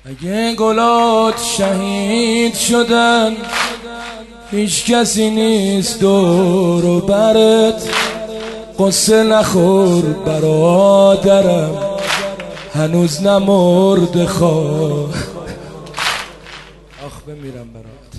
اگه گلات شهید شدن هیچ کسی نیست دور و برت، قصه نخور برادرم هنوز نمرده خواه. آخ بمیرم برات.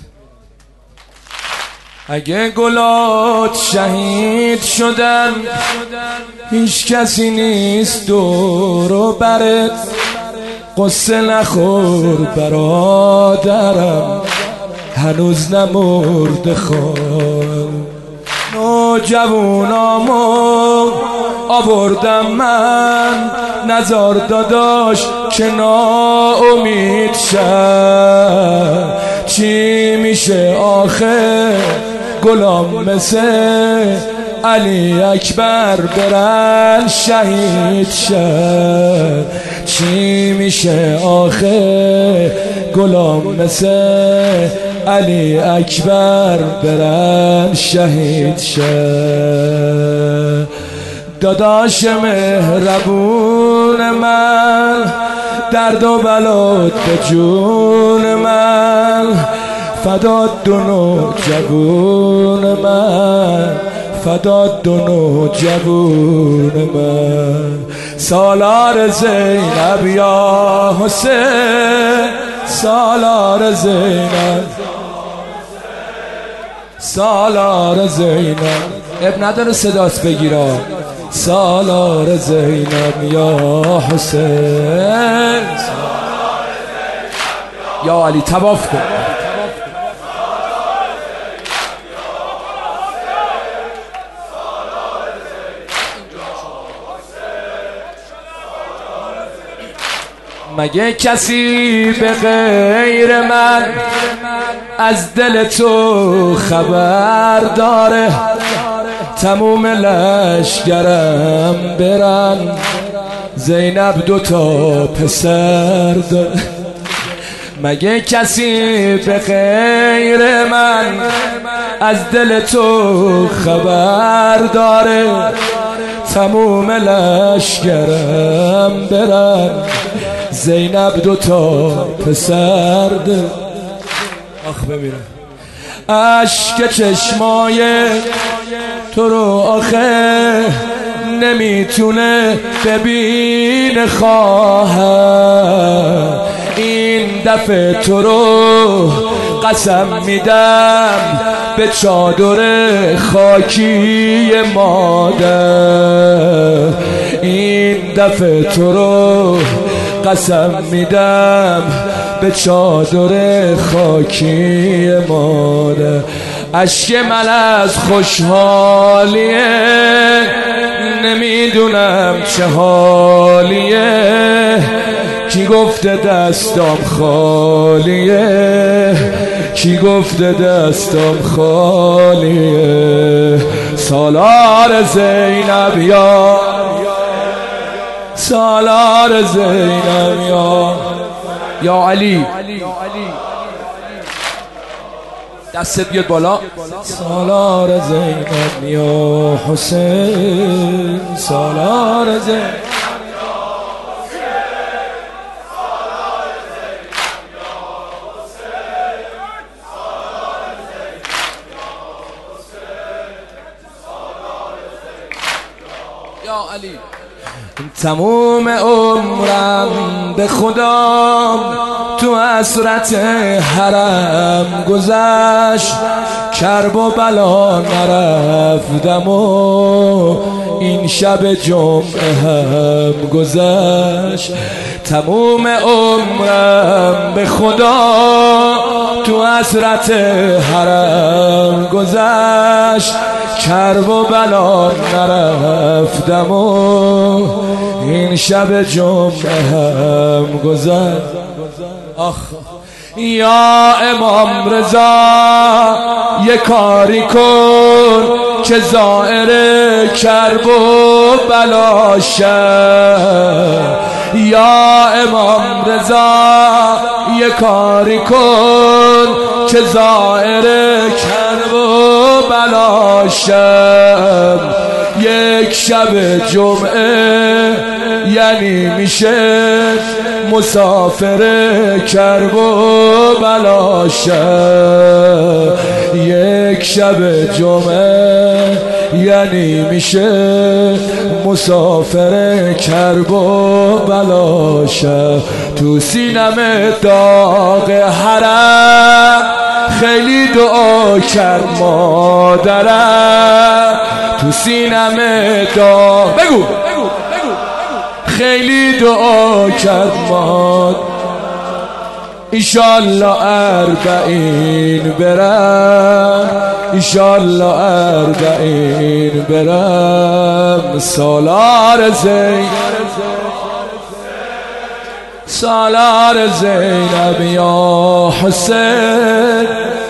اگه گلات شهید شدن هیچ کسی نیست دور و برت، قصه نخور برادرم هنوز نمرده خواه. نوجوانامو آوردم من، نزار داداش که ناامید شد. چی میشه آخه گلام مثل علی اکبر برن شهید شد. چی میشه آخه گلام مثل علی اکبر برن شهید شد. داداش مهربون من، درد و بلات به جون من، فدات دونو جوون من، فدات دونو جوون من. سالار زینب یا حسین، سالار زینب، سالار زینب. اب نداره صداست بگیرا. سالار زینب یا حسین، یا علی طواف کن. مگه کسی به غیر من از دل تو خبر داره؟ تموم لشگرم برن، زینب دوتا پسر داره. مگه کسی به غیر من از دل تو خبر داره؟ تموم لشگرم برن، زینب دوتا پسر داره. آخ بمیرم. عشق چشمای تو رو آخه نمیتونه ببین خواهر. این دفعه تو رو قسم میدم به چادر خاکی مادر. این دفعه تو رو قسم میدم به چادر خاکی مادر. اشک من از خوشحالیه، نمیدونم چه حالیه. کی گفته دستم خالیه، کی گفته دستم خالیه. سالار زینب یا، سالار زینب یا علی. دستت بیاد بالا. سالار زینب یا حسین، سالار زینب. یا علی. تموم عمرم به خدا تو حسرت حرم گذشت، کرب و بلا نرفتم و این شب جمعه هم گذشت. تموم عمرم به خدا تو حسرت حرم گذشت، کرب و بلا نرفتم و این شب جمعه هم گذشت. آخ یا امام رضا یه کاری کن که زائر کرب و بلا شد. یا امام رضا یه کاری کن که زائر کرب و بلا شد. یک شب جمعه یعنی میشه مسافر کرب و بلاشه. یک شب جمعه یعنی میشه مسافر کرب و بلاشه. تو سینم داغ حرم خیلی دعا کرد مادرم. تو سینم داغ بگو خیلی دعا کرد مادرم. ایشالله اربعین برم، ایشالله اربعین برم. سالار زین سالار زینب یا حسین